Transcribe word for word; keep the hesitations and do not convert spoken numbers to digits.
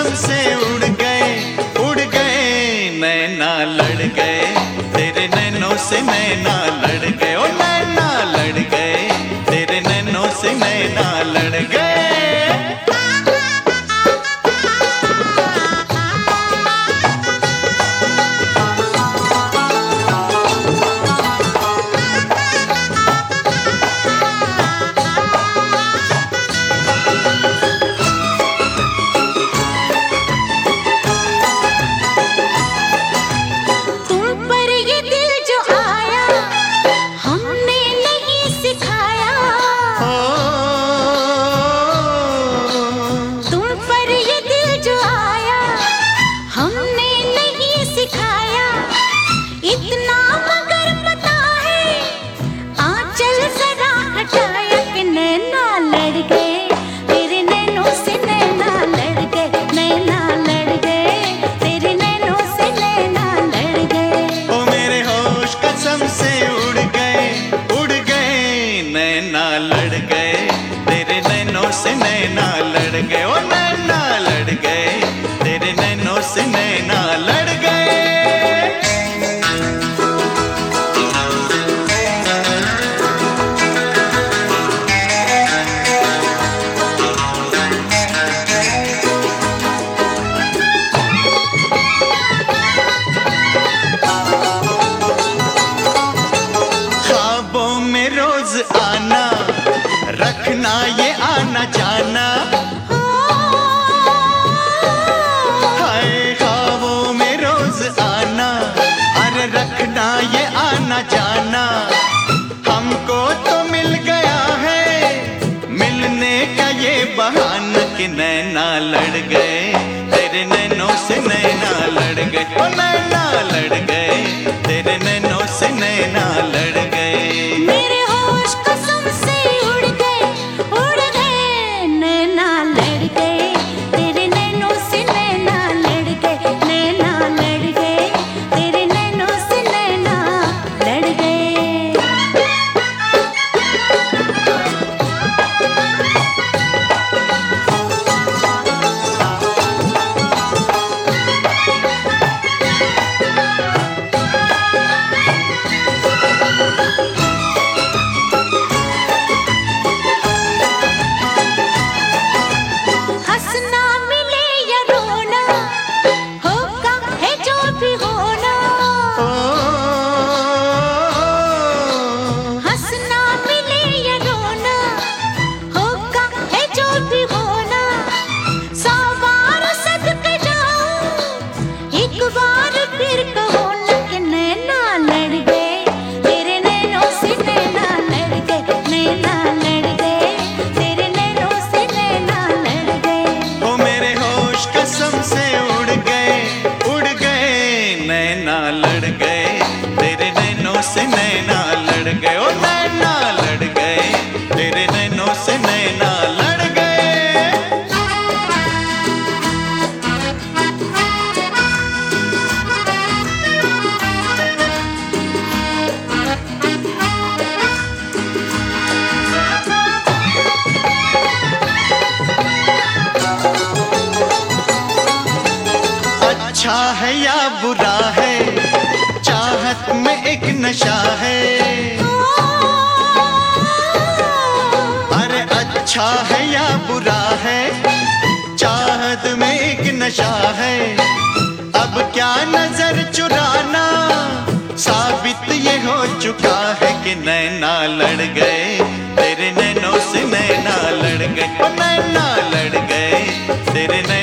कसम से उड़ गए, उड़ गए नैना लड़ गए, तेरे नैनों से नैना लड़ गए, ओ नैना लड़ गए, तेरे नैनों से नैना लड़ गए। से नैना लड़ गए, ओ नैना लड़ गए, तेरे नैनों से नैना लड़ गए। ख्वाबों में रोज आना, रखना ये आना जाना, हाय ख्वाबों में रोज आना, अरे रखना ये आना जाना। हमको तो मिल गया है मिलने का ये बहाना कि नैना लड़ गए, तेरे नैनों से नैना लड़ गए, ओ नैना लड़ गए, तेरे नैनों से नैना लड़ गए। मेरे होश कसम से उड़ गए, उड़ गए नैना लड़ गए, तेरे नैनों से नैना लड़ गए, नैना लड़ गए, तेरे नैनों से नैना लड़ गए। लड़ गए, तेरे नैनों से नैना लड़ गए, ओ नैना लड़ गए, तेरे नैनों से नैना लड़ गए। अच्छा है या बुरा है, चाहत में एक नशा है, अरे अच्छा है या बुरा है, चाहत में एक नशा है। अब क्या नजर चुराना, साबित ये हो चुका है कि नैना लड़ गए, तेरे नैनों से नैना लड़ गए, नैना लड़ गए, तेरे